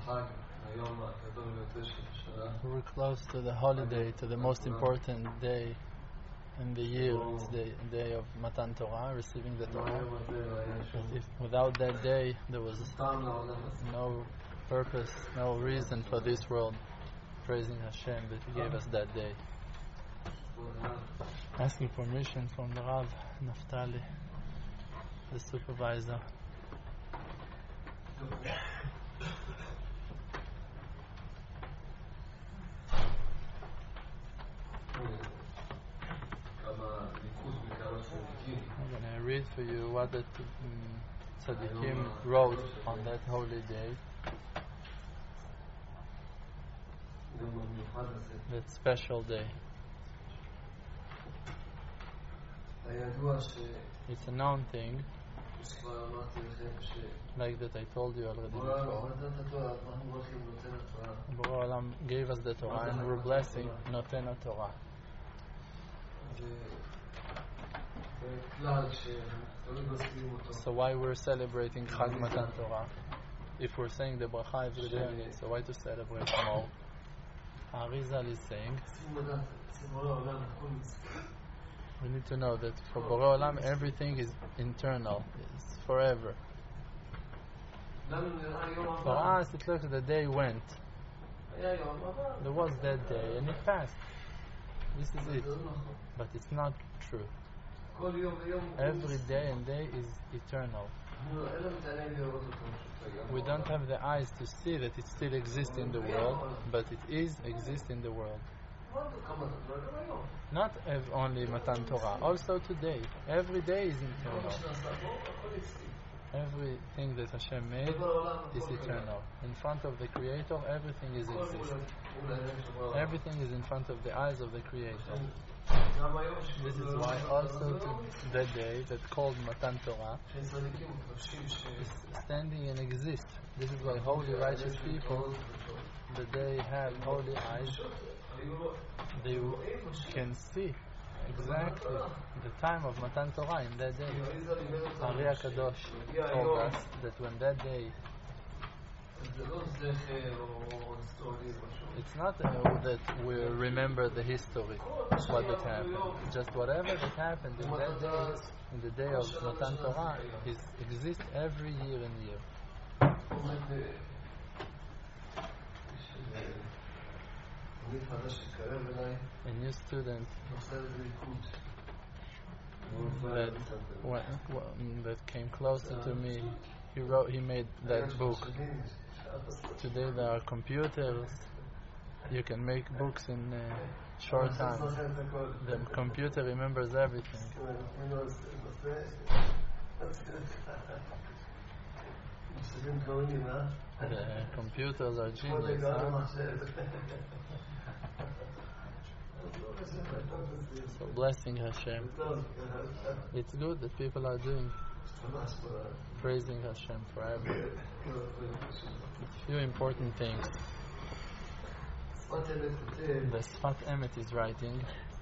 We're close to the holiday, to the most important day in the year. It's the day of Matan Torah, receiving the Torah. Without that day, there was no purpose, no reason for this world. Praising Hashem that He gave us that day. Asking permission from the Rav Naftali, the supervisor. I'm going to read for you what the tzaddikim wrote on that holy day, that special day. It's a known thing, like that I told you already before. Borei Olam gave us the Torah and we're blessing Noten HaTorah. So why we're celebrating Chag Matan Torah? If we're saying the bracha every day on it, so why to celebrate more? Arizal is saying we need to know that for Borei Olam everything is internal, it's forever. For us it looks like the day went. There was that day and it passed. This is it. But it's not true. Every day and day is eternal. We don't have the eyes to see that it still exists in the world, but it exists in the world. Not only Matan Torah, also today. Every day is eternal. Everything that Hashem made is eternal. In front of the Creator, everything is exist. Everything is in front of the eyes of the Creator. This is why also to that day that's called Matan Torah is standing and exists. This is why holy righteous people, that they have holy eyes, they can see exactly the time of Matan Torah in that day. Ari HaKadosh told us that when that day, it's not that we remember the history, what that happened. Just whatever that happened in that day, in the day of Matan Torah, exists every year and year. A new student that came closer to me, he made that book. Today there are computers, you can make books in a short time. The computer remembers everything. The computers are genius, huh? So blessing Hashem. It's good that people are doing praising Hashem forever. A few important things. The Sfat Emet is writing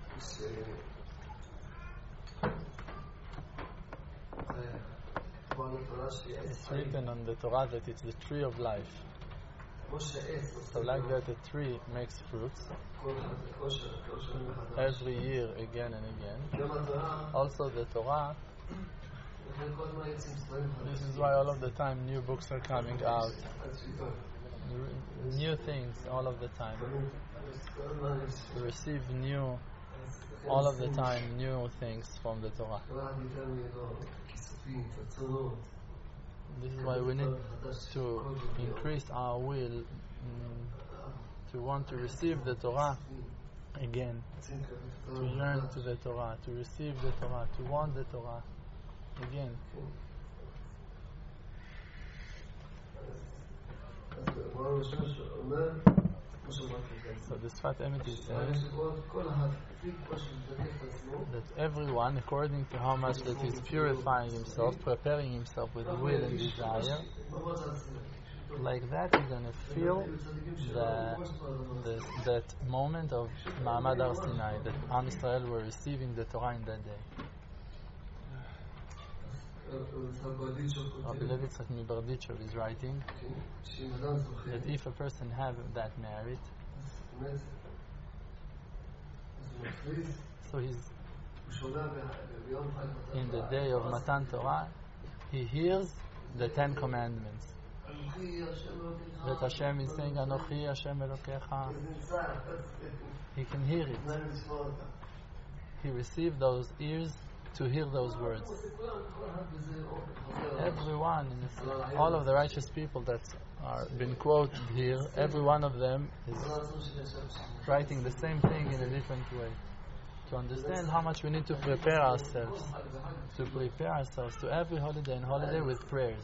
it's written on the Torah that it's the tree of life. So like that a tree makes fruits every year again and again. Also the Torah, this is why all of the time new books are coming out, new things all of the time. We receive new, all of the time, new things from the Torah. This is why we need to increase our will to want to receive the Torah again, to learn to the Torah, to receive the Torah, to want the Torah again. So the Sfat Emet is saying that everyone, according to how much that he's purifying himself, preparing himself with will and desire, like that he's going to feel that moment of Ma'amad Har Sinai, that Am Yisrael were receiving the Torah in that day. Rabbi Levi Yitzchak Mibardichov is writing that if a person have that merit, so he's in the day of Matan Torah, he hears the 10 Commandments. That Hashem is saying, Anochi Hashem Elokecha. He can hear it. He received those ears to hear those words. Everyone, all of the righteous people that are been quoted here, every one of them is writing the same thing in a different way. To understand how much we need to prepare ourselves. To prepare ourselves to every holiday and holiday with prayers.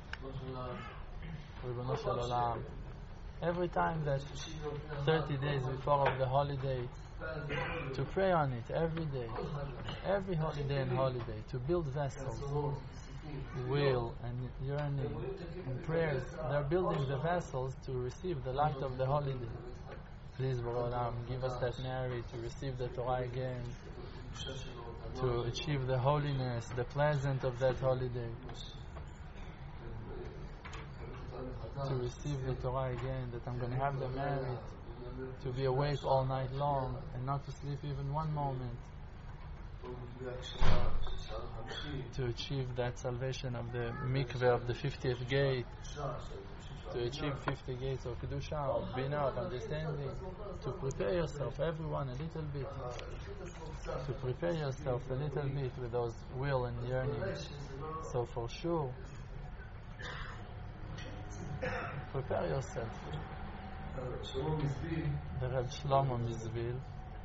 Ribono Shel Olam. Every time that 30 days before of the holiday, to pray on it every day, every holiday and holiday, to build vessels, will and yearning and prayers. They're building the vessels to receive the light of the holiday. Please, Borei Olam, give us that merit to receive the Torah again, to achieve the holiness, the pleasant of that holiday, to receive the Torah again, that I'm going to have the merit to be awake all night long and not to sleep even one moment, to achieve that salvation of the mikveh of the 50th gate, to achieve 50 gates of Kedusha, of Bina, of understanding, to prepare yourself, everyone, a little bit, to prepare yourself a little bit with those will and yearning. So for sure, prepare yourself. The Reb Shlomo Mizvil,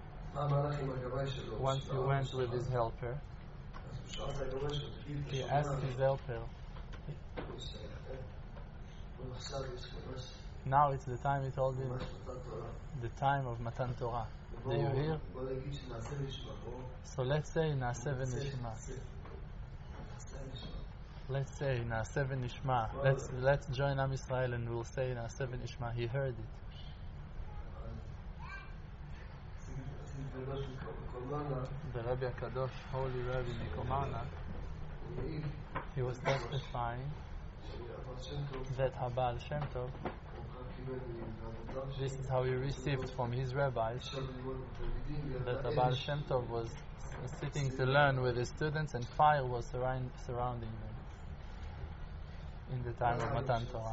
once he went with his helper, he asked his helper, now it's the time, he told him, the time of Matan Torah. Do you hear? So let's say Naaseh V'Nishma. Let's say Naaseh V'Nishma. Let's join Am Yisrael and we'll say Naaseh V'Nishma. He heard it. The Rabbi HaKadosh, Holy Rabbi Mikomarna, he was testifying that Habal Shem Tov, this is how he received from his rabbis, that Habal Shem Tov was sitting to learn with his students and fire was surrounding them in the time of Matan Torah.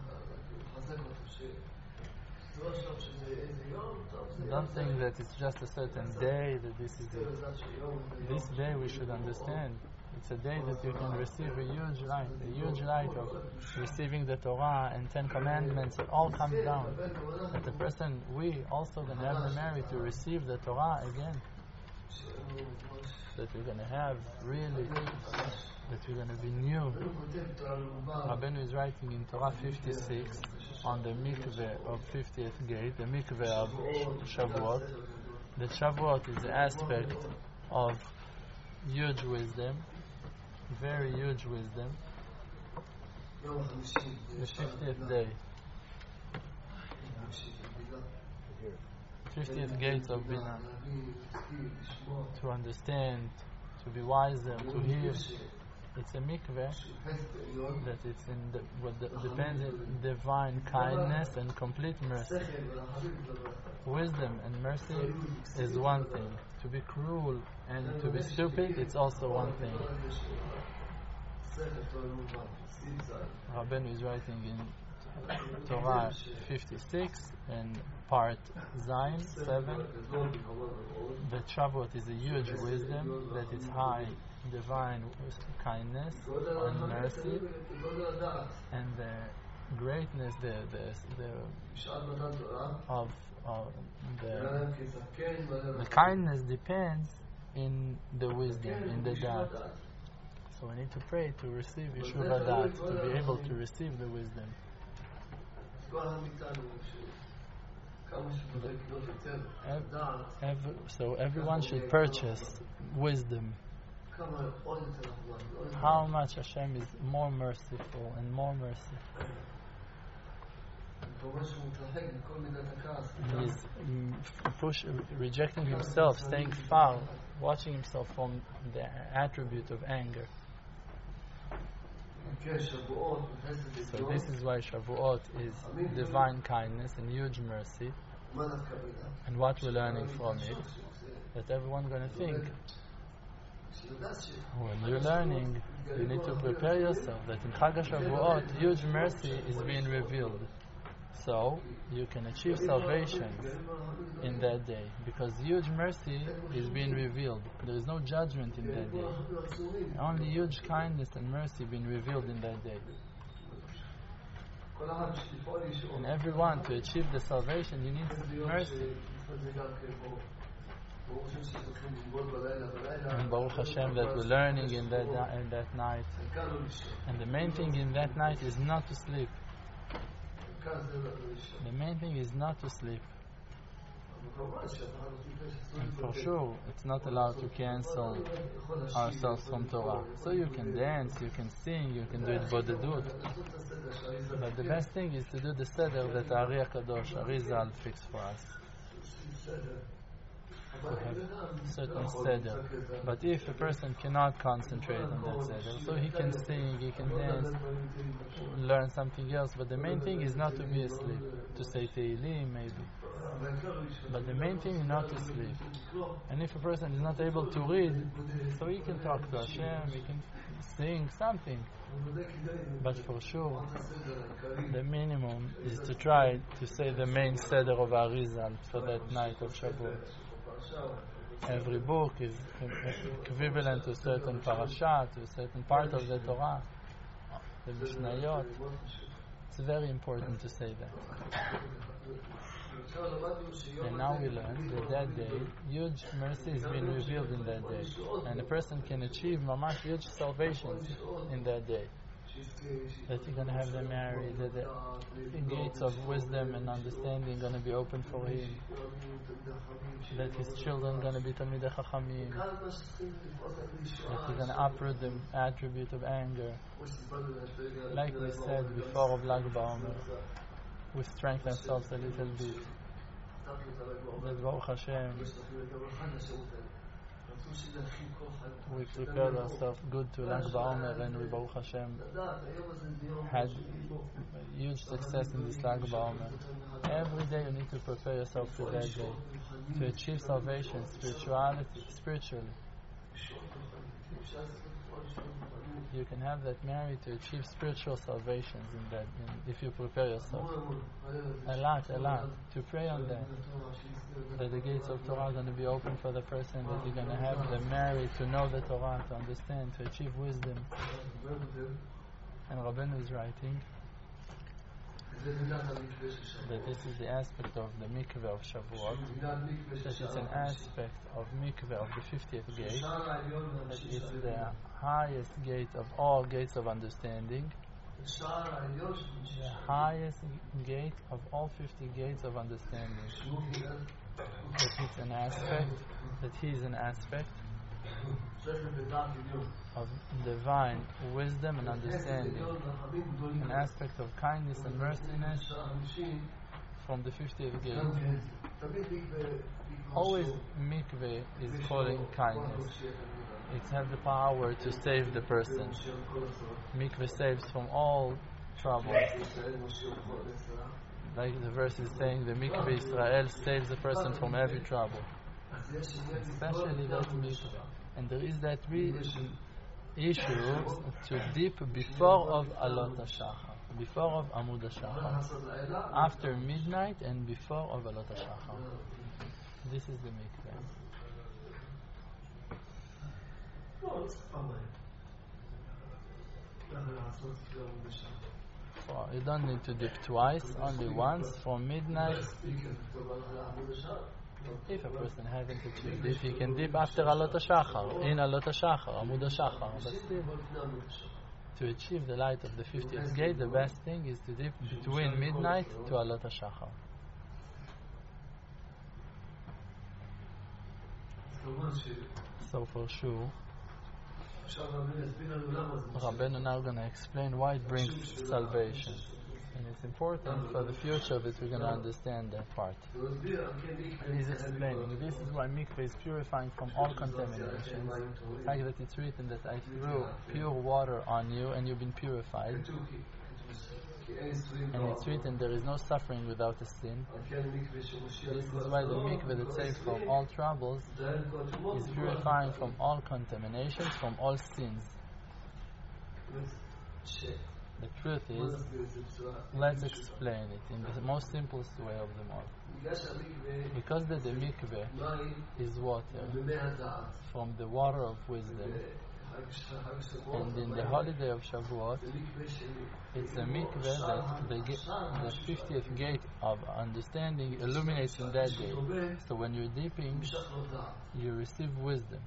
Don't think that it's just a certain day, that this is it. This day we should understand. It's a day that you can receive a huge light of receiving the Torah and 10 Commandments. It all comes down. That the person, we also going to have the merit to receive the Torah again. That we're going to have really, that we're going to be new. Rabbeinu is writing in Torah 56 on the mikveh of 50th gate, the mikveh of Shavuot. That Shavuot is the aspect of huge wisdom, very huge wisdom. The 50th day, 50th gate of Bina, to understand, to be wiser, to hear. It's a mikveh that it's in what depends on divine kindness and complete mercy. Wisdom and mercy is one thing. To be cruel and to be stupid, it's also one thing. Rabbeinu is writing in Torah 56 and part Zayin 7 that Shavuot is a huge wisdom, that it's high divine kindness and mercy, and the greatness of the kindness depends in the wisdom, in the dat. So we need to pray to receive Yeshuva dat, to be able to receive the wisdom. So everyone should purchase wisdom. How much Hashem is more merciful and more merciful. He is rejecting himself, staying far, watching himself from the attribute of anger. So this is why Shavuot is divine kindness and huge mercy. And what we're learning from it, that everyone's going to think, when you're learning, you need to prepare yourself that in Chag HaShavuot, huge mercy is being revealed. So you can achieve salvation in that day, because huge mercy is being revealed. There is no judgment in that day. Only huge kindness and mercy being revealed in that day. And everyone, to achieve the salvation, you need mercy. And Baruch Hashem that we're learning in that night. And the main thing in that night is not to sleep. The main thing is not to sleep. And for sure, it's not allowed to cancel ourselves from Torah. So you can dance, you can sing, you can do it bodedut. But the best thing is to do the seder that Ari HaKadosh, Arizal, fixed for us. To have certain seder. But if a person cannot concentrate on that seder, so he can sing, he can dance, learn something else, but the main thing is not to be asleep, to say Tehillim maybe. But the main thing is not to sleep. And if a person is not able to read, so he can talk to Hashem, he can sing something. But for sure, the minimum is to try to say the main seder of Arizal for that night of Shavuot. Every book is equivalent to a certain parasha, to a certain part of the Torah, the Mishnayot. It's very important to say that. And now we learn that day, huge mercy is being revealed in that day. And a person can achieve mamash huge salvations in that day. That you're going to have them married, that the gates of wisdom and understanding are going to be open for him, that his children are going to be Talmidei Chachamim, that he's going to uproot the attribute of anger. Like we said before of Lag BaOmer, we strengthen ourselves a little bit. That Baruch Hashem, we prepared ourselves good to Lag BaOmer, and we Baruch Hashem had huge success in this Lag BaOmer. Every day you need to prepare yourself to that day, to achieve salvation, spiritually. You can have that married to achieve spiritual salvations if you prepare yourself. A lot, to pray on that the gates of Torah are going to be open for the person, that you're going to have them married to know the Torah, to understand, to achieve wisdom. And Rabbeinu is writing that this is the aspect of the mikveh of Shavuot, that it's an aspect of mikveh of the 50th gate, that it's the highest gate of all gates of understanding, the highest gate of all 50 gates of understanding, that it's an aspect, that he is an aspect of divine wisdom and understanding, an aspect of kindness and merciness from the 50th gate. Always mikveh is calling kindness. It has the power to save the person. Mikveh saves from all troubles. Like the verse is saying, the mikveh Israel saves the person from every trouble. Especially that mikveh. And there is that issue to dip before of Alot HaShachar, before of Amud HaShachar, after midnight and before of Alot HaShachar. This is the mikveh. So you don't need to dip twice, only once, from midnight. If a person hasn't achieved it, he can dip after Alot HaShachar, in Alot HaShachar, Amud HaShachar. But still, to achieve the light of the 50th gate, the best thing is to dip between midnight to Alot HaShachar. So for sure, Rabbeinu now going to explain why it brings salvation. And it's important for the future that we're going to understand that part. And he's explaining, this is why mikveh is purifying from all contamination. The fact that it's written that I threw pure water on you and you've been purified. And it's written there is no suffering without a sin. This is why the mikveh that saves from all troubles is purifying from all contaminations, from all sins. The truth is, let's explain it in the most simplest way of them all. Because the mikveh is water from the water of wisdom, and in the holiday of Shavuot, it's a mikveh that the 50th gate of understanding illuminates in that day. So when you're dipping, you receive wisdom.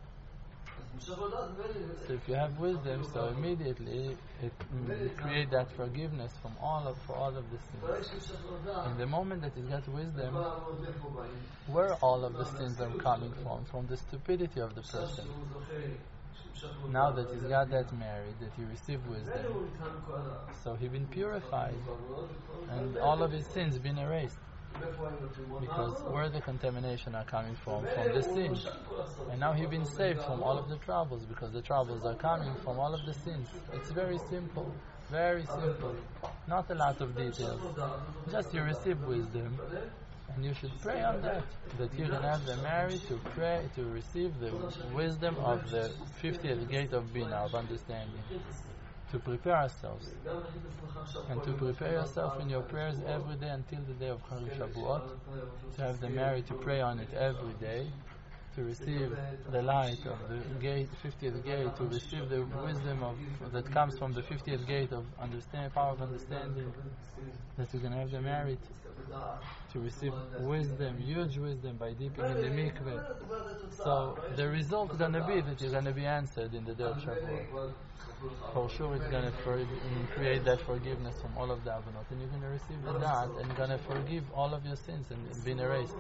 So if you have wisdom, so immediately it creates that forgiveness for all of the sins. In the moment that you got wisdom, where all of the sins are coming from the stupidity of the person. Now that he's got that married, that he received wisdom, so he's been purified, and all of his sins been erased. Because where the contamination are coming from the sins. And now he's been saved from all of the troubles, because the troubles are coming from all of the sins. It's very simple, very simple. Not a lot of details. Just you receive wisdom, and you should pray on that you can have the merit to pray, to receive the wisdom of the 50th gate of Bina, of understanding. To prepare ourselves. And to prepare yourself in your prayers every day until the day of Chag Shavuot. To have the merit to pray on it every day. To receive the light of the gate, 50th gate. To receive the wisdom that comes from the 50th gate of power of understanding. That you can have the merit to receive wisdom, huge wisdom, by dipping in the mikveh. So the result is going to be that you're going to be answered in the day of Shavuot. For sure it's going to create that forgiveness from all of the avonot, and you're going to receive the da'at, and you're going to forgive all of your sins and be erased.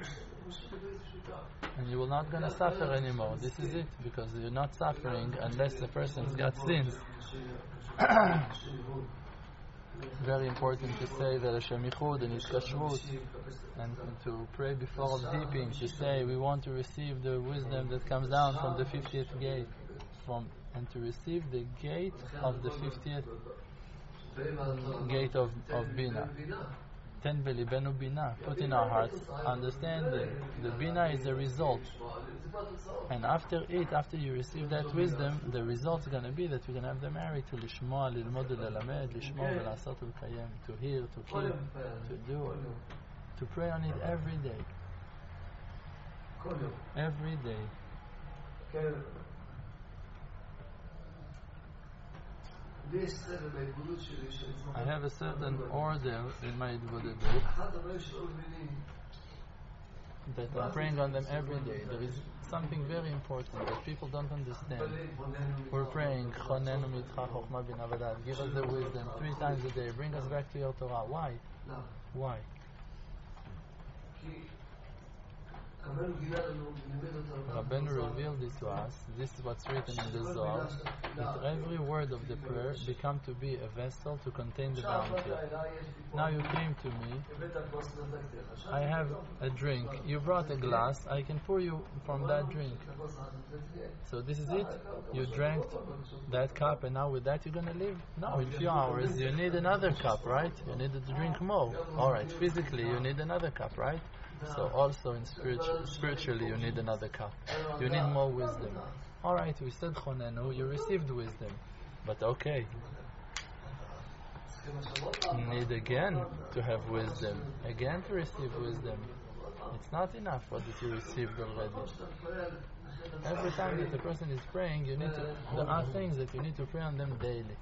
And you're not going to suffer anymore. This is it, because you're not suffering unless the person's got sins. Very important to say that Hashem Yichud and Yitkashrut, and to pray before dipping, to say we want to receive the wisdom that comes down from the 50th gate, and to receive the gate of the 50th gate of Bina. Ten belibenu Bina, put in our hearts understanding. The Bina is the result. And after you receive that wisdom, the result is going to be that you're going to have the merit to lishmoa, lilmod, lelamed, lishmoa, velasot, ulkayem, to hear, to keep, to do, to pray on it every day. Every day. I have a certain order in my Dvodadut that I'm praying on them every day. There is something very important that people don't understand. We're praying, Chonenu mitcha chochma bina v'da'at, give us the wisdom 3 times a day, bring us back to your Torah. Why? Why? Rabbeinu revealed this to us. This is what's written in the Zohar, that every word of the prayer become to be a vessel to contain the bounty. Now you came to me, I have a drink, you brought a glass, I can pour you from that drink. So this is it? You drank that cup and now with that you're going to live? No, in a few hours you need another cup, right? You need to drink more. Alright, physically you need another cup, right? So also in spiritually you need another cup. You need more wisdom. Alright, we said Chonenu, you received wisdom. But okay, you need again to have wisdom. Again to receive wisdom. It's not enough what that you received already. Every time that the person is praying, there are things that you need to pray on them daily.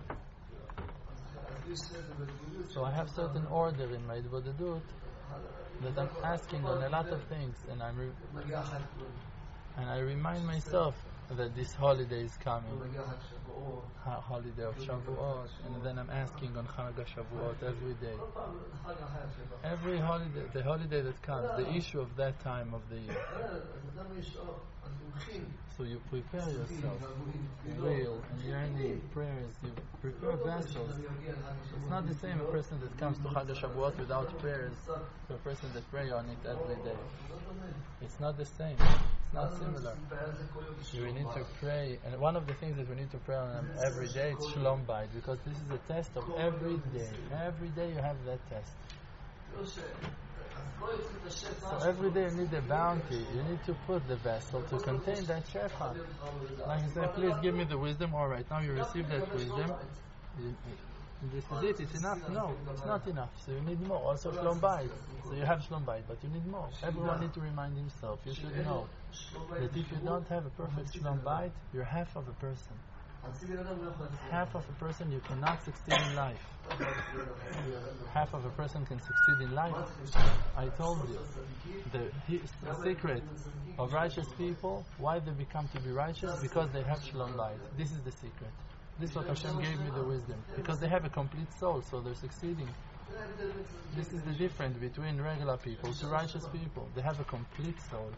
So I have certain order in my Dvodadut that I'm asking on a lot of things, and I remind myself that this holiday is coming. holiday of Shavuot, and then I'm asking on Chag Shavuot every day. Every holiday, the holiday that comes, the issue of that time of the year. So you prepare yourself, real and yearning prayers. You prepare vessels. It's not the same a person that comes to Chag Shavuot without prayers to a person that prays on it every day. It's not the same. It's not similar. We need to pray, and one of the things that we need to pray on every day is Shalom Bayit, because this is a test of every day. Every day you have that test. So every day you need a bounty. You need to put the vessel to contain that shefa. Like you say, please give me the wisdom. All right, now you receive that wisdom. This is it. It's enough. No, it's not enough. So you need more. Also Shalom Bayit. So you have Shalom Bayit, but you need more. Everyone needs to remind himself. You should know that if you don't have a perfect Shalom Bayit, you're half of a person. Half of a person, you cannot succeed in life. Half of a person can succeed in life. I told you the secret of righteous people, why they become to be righteous, because they have Shalom Bayit. This is the secret. This is what Hashem gave me the wisdom, because they have a complete soul, so they're succeeding. This is the difference between regular people to righteous people. They have a complete soul.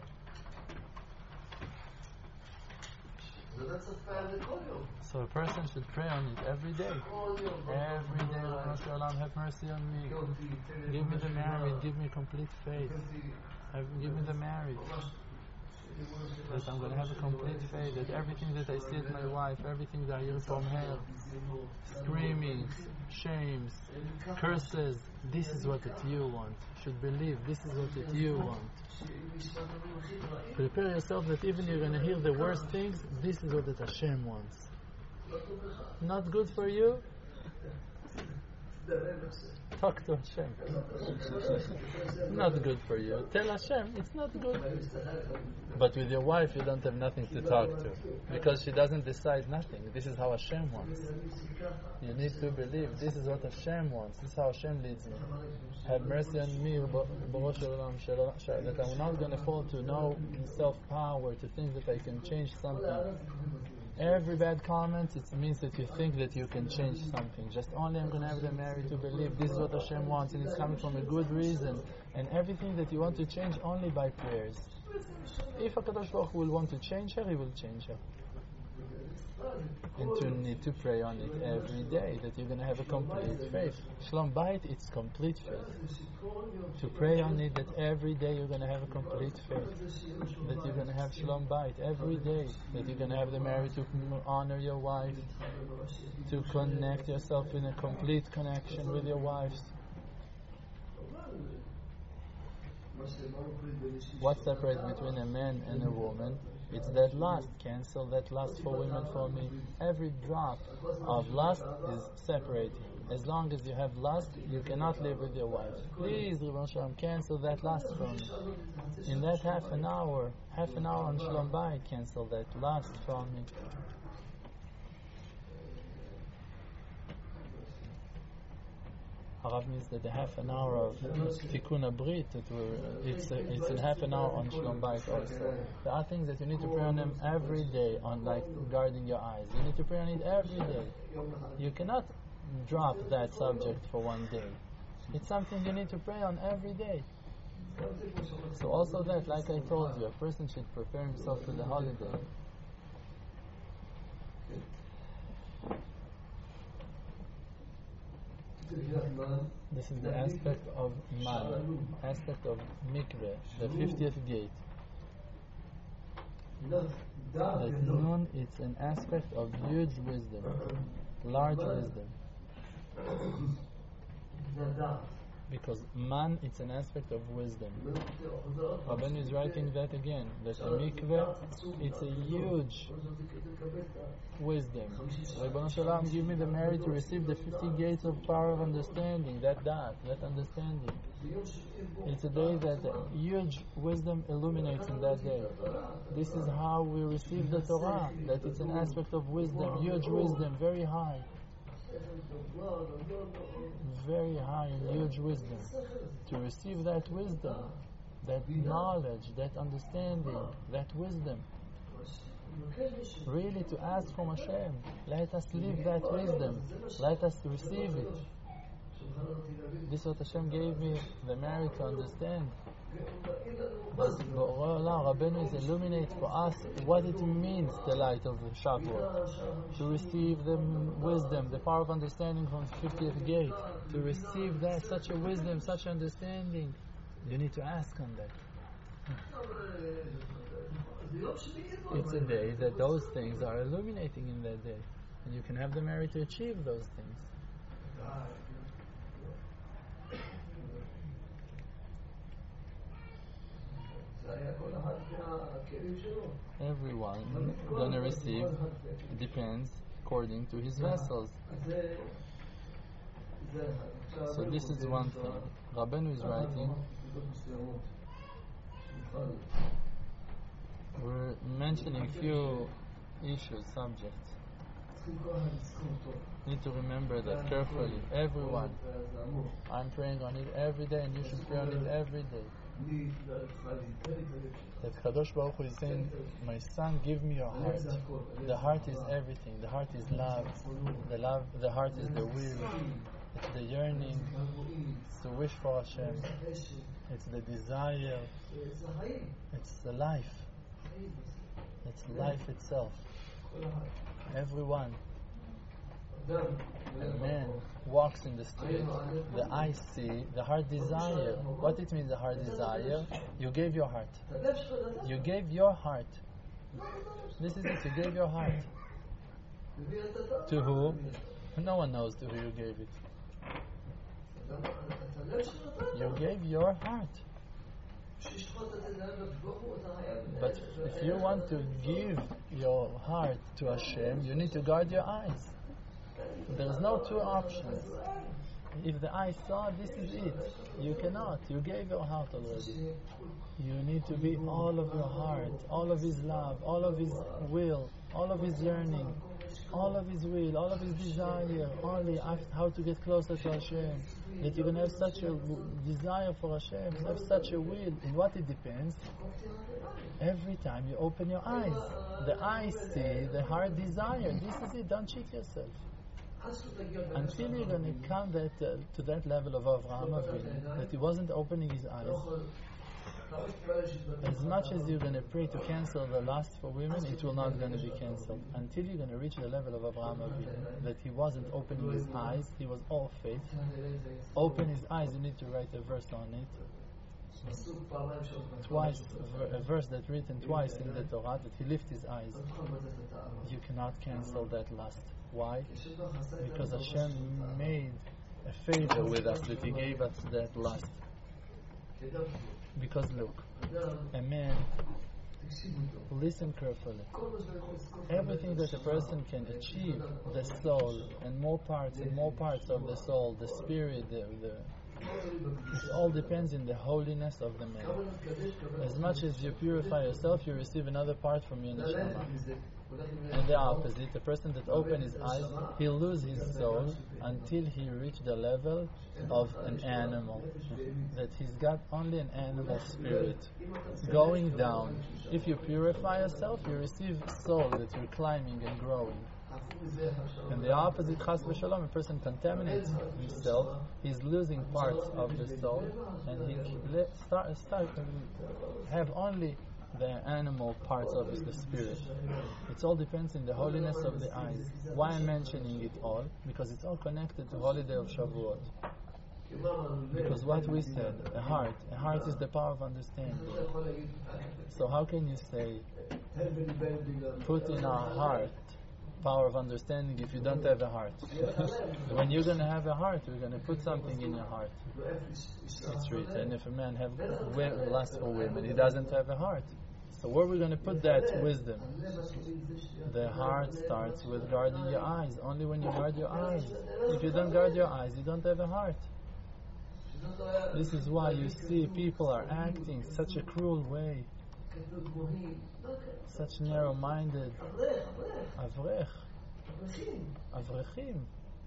So a person should pray on it every day. Every day, Lord, have mercy on me. Give me the marriage. Give me complete faith. Give me the marriage. That I'm going to have a complete faith. That everything that I see at my wife, everything that I hear from her, screaming, shames, curses, this is what you want. Should believe this is what you want. Prepare yourself that even you're going to hear the worst things, this is what Hashem wants. Not good for you? Talk to Hashem. Not good for you. Tell Hashem it's not good. But with your wife you don't have nothing to talk to, because she doesn't decide nothing. This is how Hashem wants. You need to believe this is what Hashem wants. This is how Hashem leads me. Have mercy on me, that I'm not going to fall to no self-power, to think that I can change something. Every bad comment, it means that you think that you can change something. Just only I'm going to have them married to believe this is what Hashem wants, and it's coming from a good reason. And everything that you want to change only by prayers. If HaKadosh Baruch Hu will want to change her, He will change her. And to need to pray on it every day, that you're going to have a complete faith. Shalom Bayit, it's complete faith. To pray on it that every day you're going to have a complete faith. That you're going to have Shalom Bayit every day. That you're going to have the marriage to honor your wife. To connect yourself in a complete connection with your wives. What separates between a man and a woman? It's that lust. Cancel that lust for women for me. Every drop of lust is separating. As long as you have lust, you cannot live with your wife. Please, Ribbon Shalom, cancel that lust from me. In that half an hour on Shalom Bayit, cancel that lust from me. Harav means that the half an hour of Tikkun Abrit, it's in half an hour on Shalom Bayit also. There are things that you need to pray on them every day, on like guarding your eyes. You need to pray on it every day. You cannot drop that subject for one day. It's something you need to pray on every day. So also that, like I told you, a person should prepare himself for the holiday. This is the aspect of man, aspect of mikveh, the 50th gate. That Nun, it's an aspect of huge wisdom, large wisdom. Because man, it's an aspect of wisdom. Rabban is writing that again, that a mikveh, it's a huge wisdom. Ribbon Shalom, give me the merit to receive the 50 gates of power of understanding, that understanding. It's a day that huge wisdom illuminates in that day. This is how we receive the Torah, that it's an aspect of wisdom, huge wisdom, very high. Very high and huge wisdom. To receive that wisdom, that knowledge, that understanding, that wisdom, Really to ask from Hashem. Let us live that wisdom. Let us receive it. This is what Hashem gave me the merit to understand. Rabbeinu is illuminate for us what it means, the light of Shavuot. To receive the wisdom, the power of understanding from the 50th gate. To receive that, such a wisdom, such understanding. You need to ask on that. It's a day that those things are illuminating in that day. And you can have the merit to achieve those things. Everyone gonna receive, depends according to his vessels. So this is one thing. Rabbeinu is writing. We're mentioning few issues, subjects. Need to remember that carefully. Everyone. I'm praying on it every day, and you should pray on it every day. That Kadosh Baruch Hu is saying, my son, give me your heart. The heart is everything. The heart is love. The heart is the will. It's the yearning. It's the wish for Hashem. It's the desire. It's the life. It's life itself. Everyone. A man walks in the street, the eyes see, the heart desire. What it means, the heart desire? You gave your heart. You gave your heart. This is it, you gave your heart. To who? No one knows to who you gave it. You gave your heart. But if you want to give your heart to Hashem, you need to guard your eyes. There's no two options. If the eye saw, this is it. You cannot. You gave your heart already. You need to be all of your heart, all of his love, all of his will, all of his yearning, all of his will, all of his desire, only how to get closer to Hashem. That you're going to have such a desire for Hashem, have such a will. In what it depends? Every time you open your eyes. The eyes see, the heart desire. This is it. Don't cheat yourself. Until you're going to come to that level of Avraham Avinu, that he wasn't opening his eyes. As much as you're going to pray to cancel the lust for women, it will not going to be cancelled. Until you're going to reach the level of Avraham Avinu, that he wasn't opening his eyes, he was all faith. Open his eyes, you need to write a verse on it. Twice, a verse that's written twice in the Torah, that he lifts his eyes. You cannot cancel that lust. Why? Because Hashem made a favor with us, that he gave us that lust. Because look, a man, listen carefully, everything that a person can achieve, the soul, and more parts of the soul, the spirit, it all depends in the holiness of the man. As much as you purify yourself, you receive another part from your neshama. And the opposite, the person that opens his eyes, he'll lose his soul until he reach the level of an animal. That he's got only an animal spirit. Going down. If you purify yourself, you receive soul that you're climbing and growing. And the opposite, chas v'shalom, a person contaminates himself, he's losing parts of the soul, and he start have only the animal parts of the spirit. It all depends in the holiness of the eyes. Why I'm mentioning it all? Because it's all connected to holiday of Shavuot. Because what we said, a heart is the power of understanding. So how can you say, put in our heart power of understanding if you don't have a heart? When you're going to have a heart, we're going to put something in your heart. It's written, if a man have lust for women, he doesn't have a heart. So where are we going to put that wisdom? The heart starts with guarding your eyes. Only when you guard your eyes. If you don't guard your eyes, you don't have a heart. This is why you see people are acting such a cruel way. Such narrow-minded. Avrechim.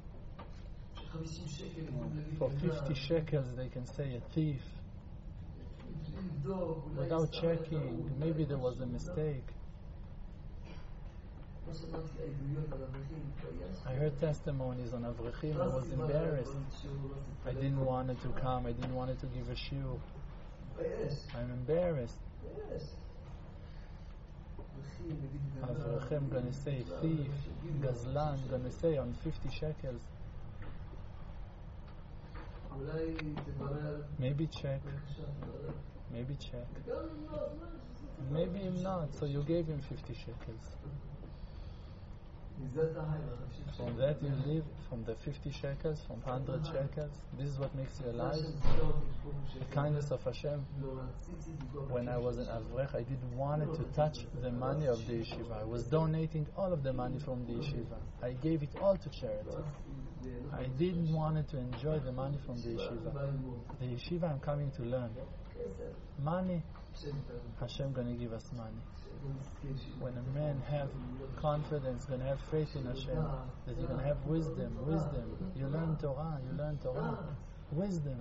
For 50 shekels they can say a thief. Without checking, maybe there was a mistake. I heard testimonies on Avrechim. I was embarrassed. I didn't want to come. I didn't want to give a shiur. I'm embarrassed. Avrechim gonna say thief, gazlan gonna say on 50 shekels. Maybe check. Maybe check. Maybe him not. So you gave him 50 shekels. From that you live, from the 50 shekels, from 100 shekels. This is what makes you alive. The kindness of Hashem. When I was in Avrech, I didn't want to touch the money of the yeshiva. I was donating all of the money from the yeshiva. I gave it all to charity. I didn't want to enjoy the money from the yeshiva. The yeshiva I'm coming to learn. Money, Hashem gonna give us money. When a man have confidence, gonna have faith in Hashem, that you're gonna have wisdom. You learn Torah. Wisdom.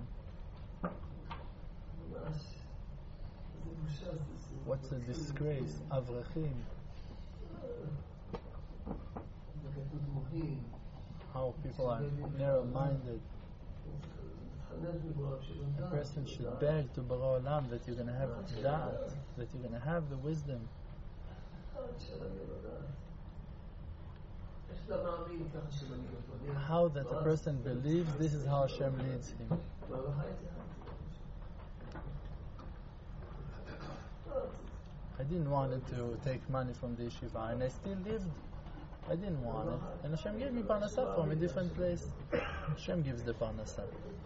What's the disgrace? Avrechim. How people are narrow-minded. A person should beg to Bara Olam that you're going to have da'at, that you're going to have the wisdom. How that a person believes, this is how Hashem leads him. I didn't want to take money from the yeshiva, and I still lived. I didn't want it. And Hashem gave me parnasah from a different place. Hashem gives the parnasah.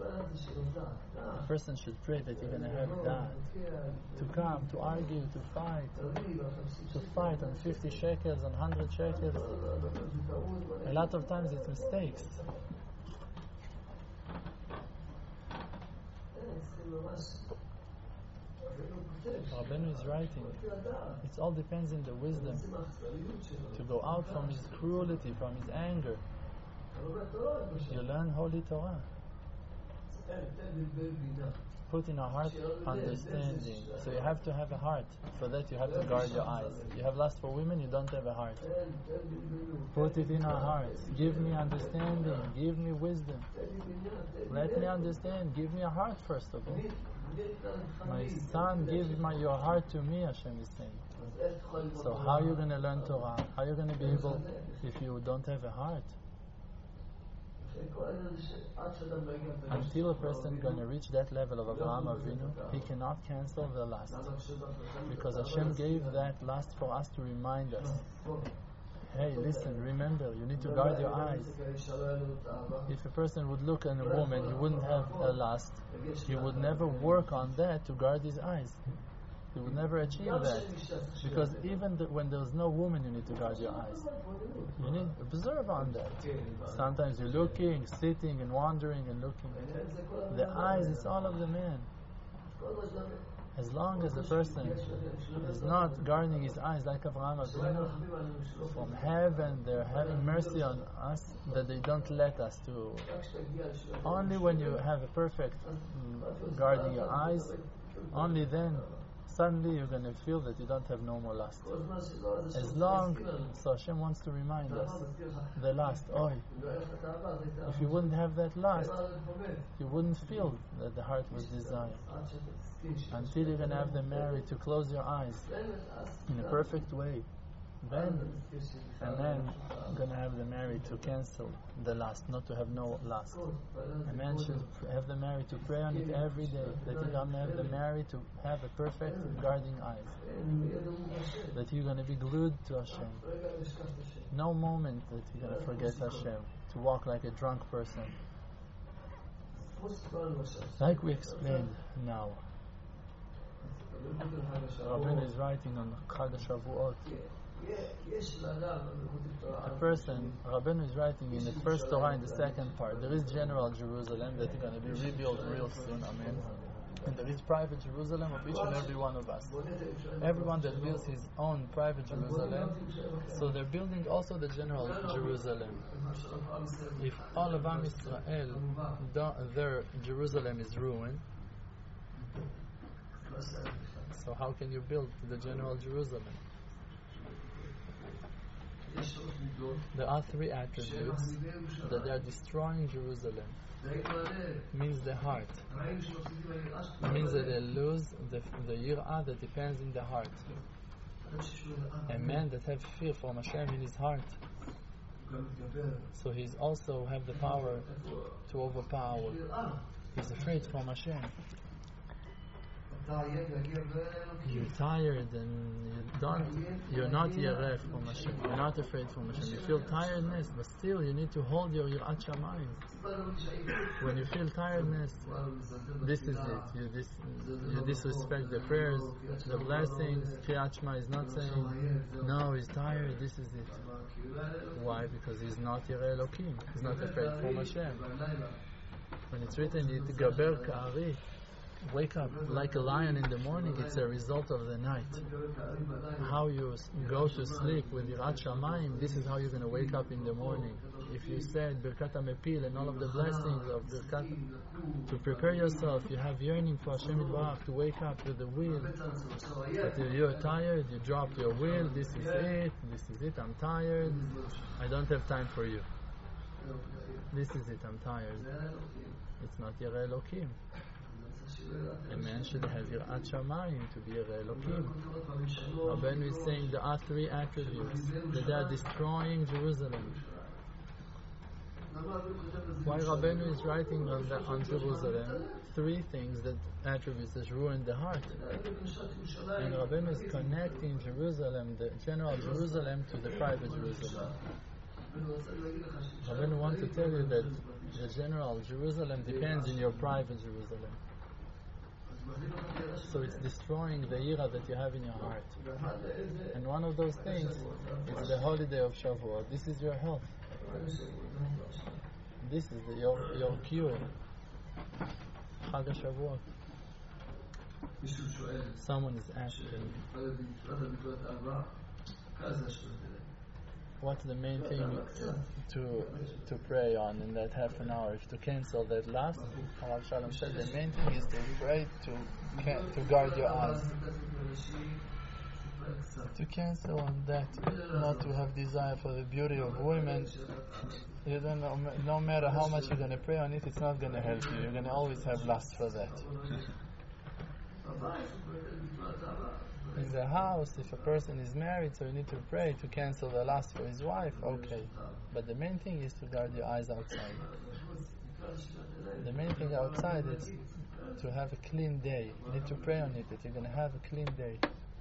A person should pray that you're going to have that. To come, to argue, to fight. To fight on 50 shekels, on 100 shekels. A lot of times it's mistakes. Rabbeinu is writing, it all depends on the wisdom to go out from his cruelty, from his anger. You learn Holy Torah. Put in our heart understanding. So you have to have a heart. For that you have to guard your eyes. You have lust for women, you don't have a heart. Put it in our hearts. Give me understanding. Give me wisdom. Let me understand. Give me a heart first of all. My son, give your heart to me, Hashem is saying. So how are you going to learn Torah? How are you going to be able if you don't have a heart? Until a person is going to reach that level of Avraham Avinu, he cannot cancel the lust. Because Hashem gave that lust for us to remind us. Hey, listen, remember, you need to guard your eyes. If a person would look at a woman, he wouldn't have a lust. He would never work on that to guard his eyes. He would never achieve that. Because even when there's no woman, you need to guard your eyes. You need to observe on that. Sometimes you're looking, sitting and wandering and looking. The eyes, it's all of the man. As long as the person is not guarding his eyes like Avraham Avinu, from heaven they're having mercy on us that they don't let us to. Only when you have a perfect guarding your eyes, only then suddenly you're going to feel that you don't have no more lust. As long, so Hashem wants to remind us, the lust, if you wouldn't have that lust, you wouldn't feel that the heart was desire. Until you're going to have the married to close your eyes in a perfect way. Then you're going to have the married to cancel the lust, not to have no lust. A man should have the married to pray on it every day, that you're going to have the married to have a perfect guarding eyes. That you're going to be glued to Hashem. No moment that you're going to forget Hashem, to walk like a drunk person. Like we explained now. Rabbeinu is writing on Chag HaShavuot. A person, Rabbeinu is writing in the first Torah, in the second part, there is general Jerusalem that is going to be rebuilt real soon, amen. And there is private Jerusalem of each and every one of us. Everyone that builds his own private Jerusalem, so they're building also the general Jerusalem. If all of Am Yisrael, their Jerusalem is ruined, so how can you build the general Jerusalem? There are three attributes that they are destroying Jerusalem. Means the heart. Means that they lose the yir'ah that depends in the heart. A man that has fear from Hashem in his heart, so he's also have the power to overpower. He's afraid from Hashem. You're tired and you're not yareh from Hashem. You're not afraid from Hashem. You feel tiredness, but still you need to hold your yirat shamayim. When you feel tiredness, this is it. You disrespect the prayers, the blessings. Kriyat Shema is not saying, no, he's tired, this is it. Why? Because he's not yareh Elokim. He's not afraid from Hashem. When it's written, Yitgaber ka'ari, wake up like a lion in the morning, it's a result of the night. How you go to sleep with Yirat Shamayim, this is how you're going to wake up in the morning. If you said Birkat HaMepil and all of the blessings of Birkat, to prepare yourself, you have yearning for Hashem Yitbarach, to wake up with the will. But if you're tired, you drop your will, this is it, I'm tired, I don't have time for you. This is it, I'm tired. It's not Yireh Elokim. A man should have Yirat Shamayim to be Yireh Elokim. Rabbeinu is saying there are three attributes that they are destroying Jerusalem. Why Rabbeinu is writing on Jerusalem three things, that attributes that ruin the heart. And Rabbeinu is connecting Jerusalem, the general Jerusalem, to the private Jerusalem. Rabbeinu wants to tell you that the general Jerusalem depends in your private Jerusalem. So it's destroying the yira that you have in your heart. And one of those things is the holiday of Shavuot. This is your health. This is your cure. Chag HaShavuot. Someone is asking, what's the main thing to pray on in that half an hour? If to cancel that last, Rav Shalom said the main thing is to pray to guard your eyes. To cancel on that, not to have desire for the beauty of women. You don't know, no matter how much you're going to pray on it, it's not going to help you. You're going to always have lust for that. In the house, if a person is married, so you need to pray to cancel the lust for his wife, okay. But the main thing is to guard your eyes outside. The main thing outside is to have a clean day. You need to pray on it, that you're going to have a clean day.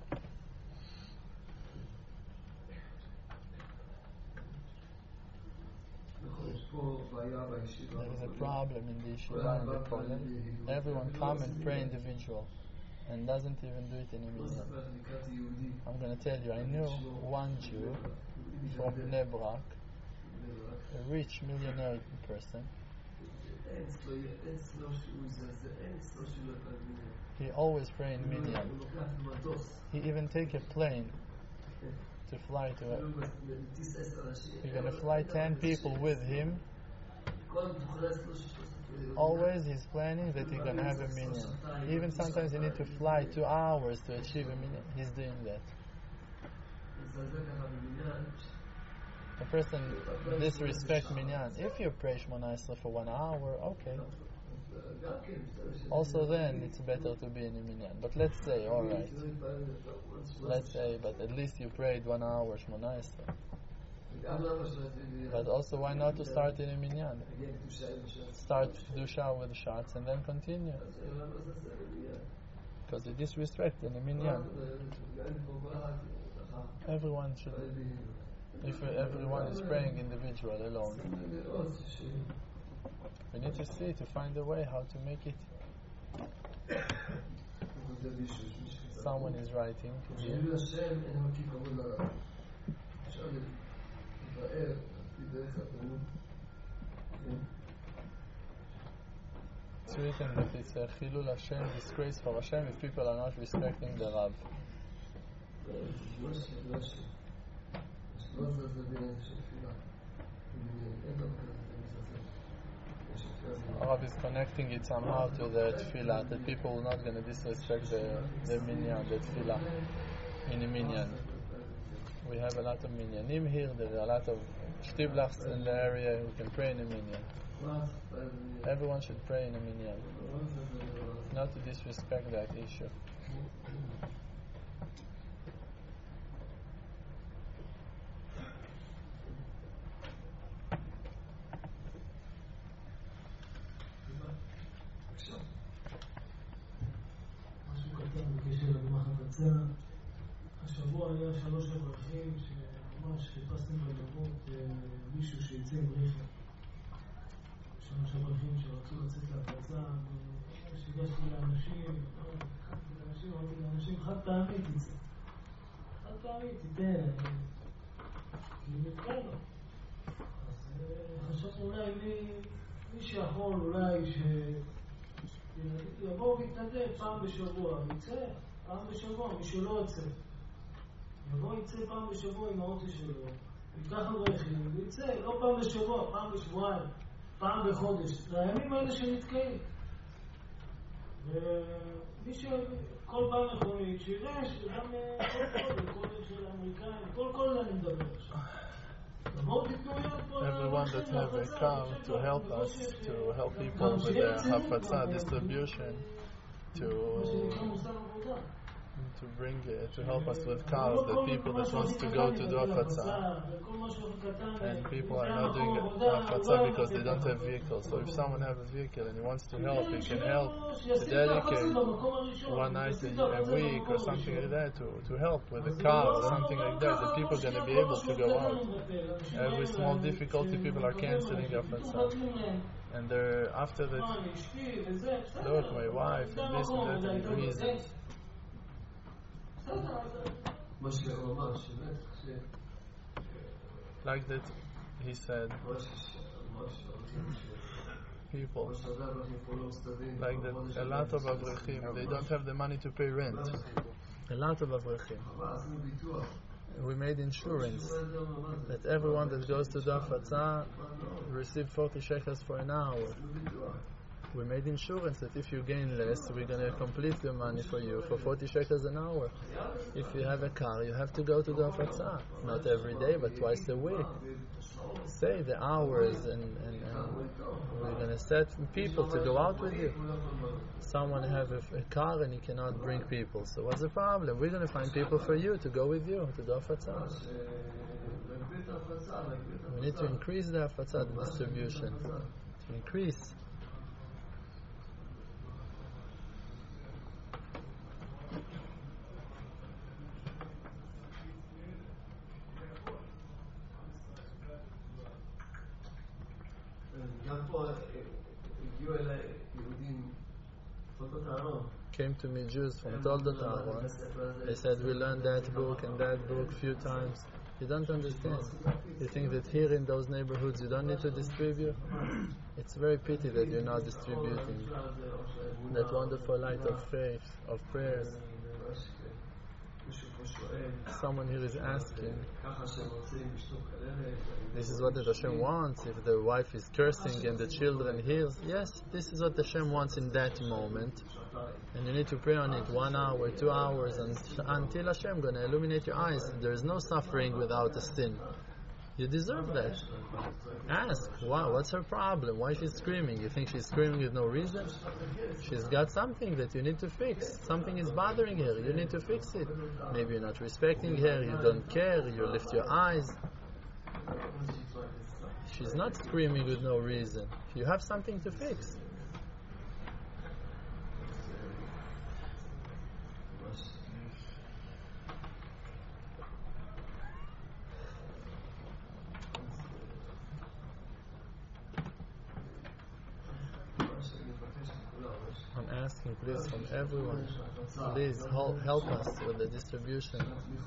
There is a problem in the yeshiva in the Poland. Everyone come and pray individual, and doesn't even do it in a minyan. I'm going to tell you, I knew one Jew from Bnei Brak, a rich millionaire person. He always pray in minyan. He even take a plane to fly to it. He's going to fly 10 people with him. Always he's planning that he's going to have a minyan. Even sometimes you need to fly 2 hours to achieve a minyan. He's doing that. A person disrespect minyan. If you pray Shmona Esrei for 1 hour, okay. Also then it's better to be in a minyan. But let's say, alright. Let's say, but at least you prayed 1 hour Shmona Esrei. But also, why not to start in a minyan? Start Kedusha with shots and then continue. Because you disrespect in a minyan. Everyone should. If everyone is praying individual alone, we need to see, to find a way how to make it. Someone is writing here. It's written that it's a Chilul Hashem, disgrace for Hashem if people are not respecting the Rav. Rav is connecting it somehow to the tefillah, that people are not going to disrespect the minyan, the tefillah in a minyan. We have a lot of minyanim here. There are a lot of shtiblachs in the area who can pray in a minyan. Everyone should pray in a minyan. Not to disrespect that issue. השבוע היה 3 אברכים שממש חיפשתם בדמות מישהו שיצא עם רכב. 3 אברכים שרצו לצאת להפצה, ושיגשתי לאנשים, אמרתי לאנשים, חד פעמית תצא. חד פעמית תיתן, כי נתקענו. אז חשבנו אולי מי שיכול אולי שיבוא ויתנדב פעם בשבוע, יצא פעם בשבוע, מי שלא יצא. יבוא יצא פעם בשבוע עם האוטו שלו, ייקח אברכים, ויצא, לא פעם בשבוע, פעם בשבועיים, פעם בחודש. זה הימים האלה שנתקעים. ומי שכל פעם מכונית, שיראה שגם כל של האמריקאים, כל זה אני מדבר עכשיו. Everyone that have a car to help us, to help people with the hafetza distribution, to bring to help us with cars, the people that wants to go to do hafetza, and people are not doing hafetza because they don't have vehicles. So if someone have a vehicle and he wants to help, he can help to dedicate one night a week or something like that to help with a car or something like that. The people are going to be able to go out. Every small difficulty, people are canceling hafetza. And they're after that, look, my wife and this and that and reasons. Like that, he said, people, like that, a lot of avrechim, they don't have the money to pay rent. A lot of avrechim. We made insurance that everyone that goes to the hafetza receive 40 shekels for an hour. We made insurance that if you gain less, we're going to complete the money for you for 40 shekels an hour. If you have a car, you have to go to the hafetza. Not every day, but twice a week. Say the hours, and we're going to set people to go out with you. Someone have a car and he cannot bring people. So what's the problem? We're going to find people for you to go with you to the hafetza. We need to increase the hafetza distribution. To increase. Came to me Jews from Toldot Aaron. They said we learned that book and that book a few times. You don't understand. You think that here in those neighborhoods you don't need to distribute? It's very pity that you're not distributing that wonderful light of faith, of prayers. Someone here is asking, this is what the Hashem wants. If the wife is cursing and the children hears, yes, this is what the Hashem wants in that moment. And you need to pray on it 1 hour, 2 hours, until Hashem going to illuminate your eyes. There is no suffering without a sin. You deserve that. Ask, wow, what's her problem? Why she's screaming? You think she's screaming with no reason? She's got something that you need to fix. Something is bothering her. You need to fix it. Maybe you're not respecting her. You don't care. You lift your eyes. She's not screaming with no reason. You have something to fix. I'm asking, please, from everyone, please help us with the distribution.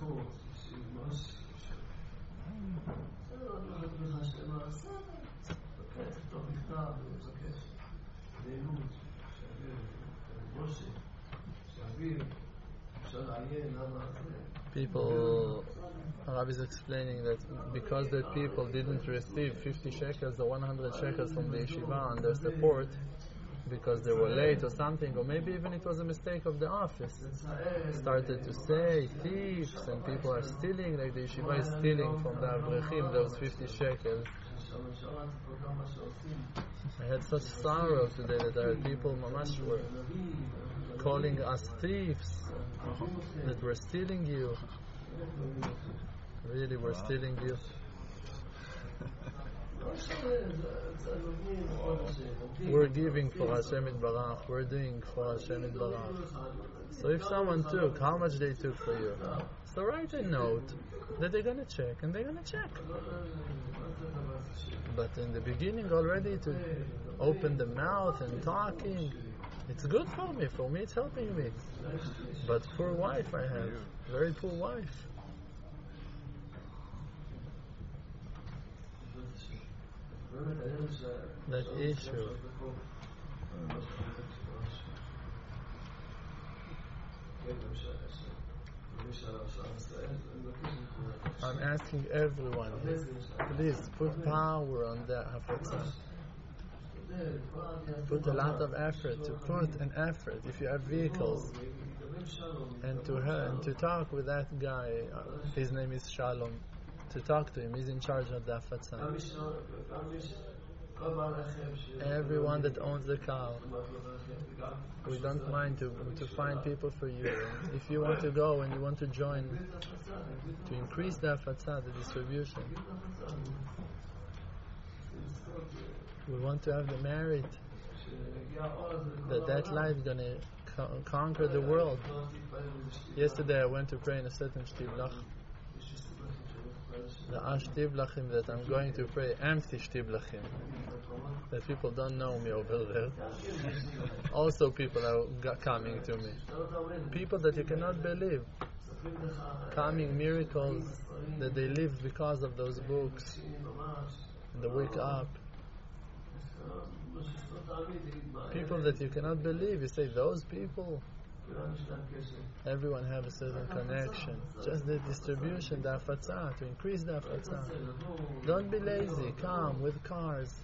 People, Rabbi is explaining that because the people didn't receive 50 shekels or 100 shekels from the yeshiva and their support, because they were late or something, or maybe even it was a mistake of the office. Started to say thieves and people are stealing, like the yeshiva is stealing from the avrechim those 50 shekels. I had such sorrow today that there are people mamash were calling us thieves, that we're stealing you. Really, we're stealing you. We're giving for Hashem Yitbarach. We're doing for Hashem Yitbarach. So if someone took, how much they took for you? So write a note that they're going to check, and they're going to check. But in the beginning already to open the mouth and talking, it's good for me. For me it's helping me. But poor wife I have. Very poor wife. That issue. I'm asking everyone, please put power on the Hafatzah. Put a lot of effort, to put an effort if you have vehicles, and to talk with that guy. His name is Shalom. To talk to him, he's in charge of the Hafatzah. Everyone that owns the car, we don't mind to find people for you. And if you want to go and you want to join to increase the Hafatzah, the distribution, we want to have the merit that light is going to conquer the world. Yesterday I went to pray in a certain shtiblach. The ashtiblachim that I'm going to pray, empty shtiblachim, that people don't know me over there. Also people are coming to me. People that you cannot believe. Coming miracles that they live because of those books. And they wake up. People that you cannot believe. You say, those people? Everyone have a certain connection. Just the distribution, the Hafatzah, to increase the Hafatzah. Don't be lazy. Come with cars.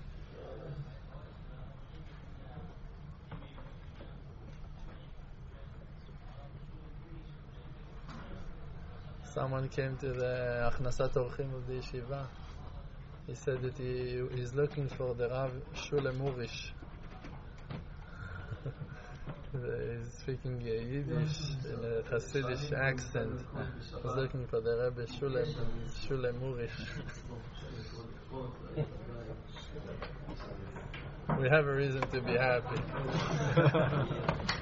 Someone came to the Achnasat Orchim of the yeshiva. He said that he's looking for the Rav Shule Murish. He's speaking Yiddish in a Hasidic accent. He's looking for the Rebbe Shule Murish. We have a reason to be happy.